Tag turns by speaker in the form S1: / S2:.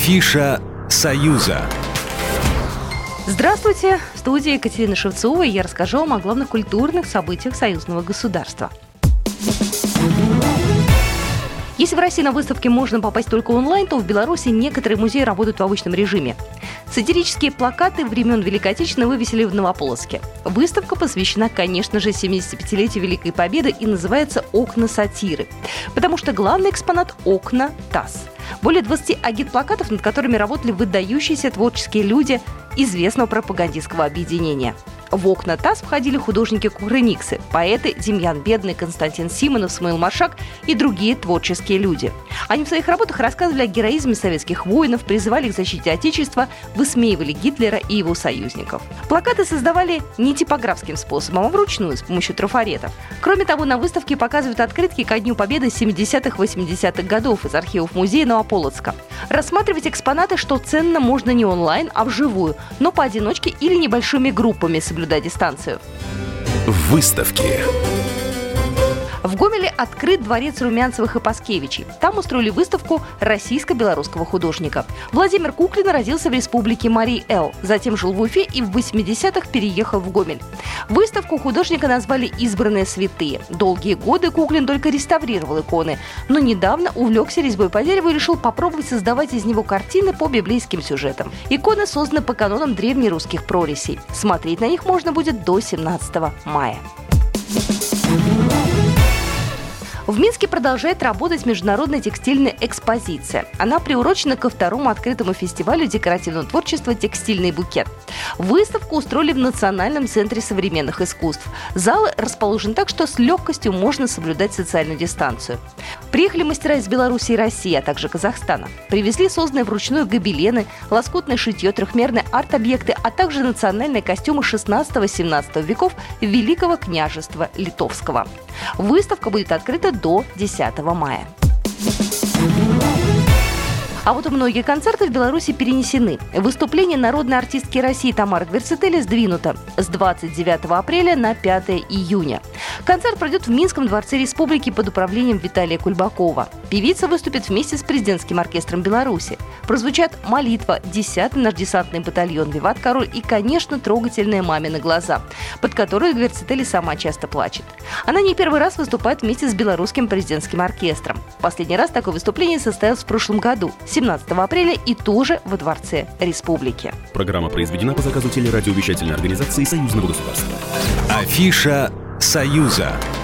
S1: Афиша «Союза».
S2: Здравствуйте! В студии Екатерина Шевцова, и я расскажу вам о главных культурных событиях союзного государства. Если в России на выставке можно попасть только онлайн, то в Беларуси некоторые музеи работают в обычном режиме. Сатирические плакаты времен Великой Отечественной вывесили в Новополоцке. Выставка посвящена, конечно же, 75-летию Великой Победы и называется «Окна сатиры», потому что главный экспонат – окна ТАСС. Более 20 агитплакатов, над которыми работали выдающиеся творческие люди известного пропагандистского объединения. В окна ТАСС входили художники-кукрыниксы, поэты Демьян Бедный, Константин Симонов, Смаил Маршак и другие творческие люди. Они в своих работах рассказывали о героизме советских воинов, призывали к защите Отечества, высмеивали Гитлера и его союзников. Плакаты создавали не типографским способом, а вручную, с помощью трафаретов. Кроме того, на выставке показывают открытки ко Дню Победы 70-80-х годов из архивов музея Новополоцка. Рассматривать экспонаты, что ценно, можно не онлайн, а вживую, но поодиночке или небольшими группами, соблюдая дистанцию.
S1: Выставки.
S2: В Гомеле открыт дворец Румянцевых и Паскевичей. Там устроили выставку российско-белорусского художника. Владимир Куклин родился в республике Марий-Эл, затем жил в Уфе и в 80-х переехал в Гомель. Выставку художника назвали «Избранные святые». Долгие годы Куклин только реставрировал иконы, но недавно увлекся резьбой по дереву и решил попробовать создавать из него картины по библейским сюжетам. Иконы созданы по канонам древнерусских прорисей. Смотреть на них можно будет до 17 мая. В Минске продолжает работать международная текстильная экспозиция. Она приурочена ко второму открытому фестивалю декоративного творчества «Текстильный букет». Выставку устроили в Национальном центре современных искусств. Зал расположен так, что с легкостью можно соблюдать социальную дистанцию. Приехали мастера из Беларуси и России, а также Казахстана. Привезли созданные вручную гобелены, лоскутное шитье, трехмерные арт-объекты, а также национальные костюмы 16-17 веков Великого княжества Литовского. Выставка будет открыта до 10 мая. А вот многие концерты в Беларуси перенесены. Выступление народной артистки России Тамары Гвердцители сдвинуто с 29 апреля на 5 июня. Концерт пройдет в Минском дворце республики под управлением Виталия Кульбакова. Певица выступит вместе с президентским оркестром Беларуси. Прозвучат «Молитва», «10-й наш десантный батальон», «Виват Король» и, конечно, трогательные «Мамины глаза», под которую Гвердцители сама часто плачет. Она не первый раз выступает вместе с белорусским президентским оркестром. Последний раз такое выступление состоялось в прошлом году, 17 апреля, и тоже во Дворце Республики.
S3: Программа произведена по заказу телерадиовещательной организации Союзного государства.
S1: Афиша «Союза».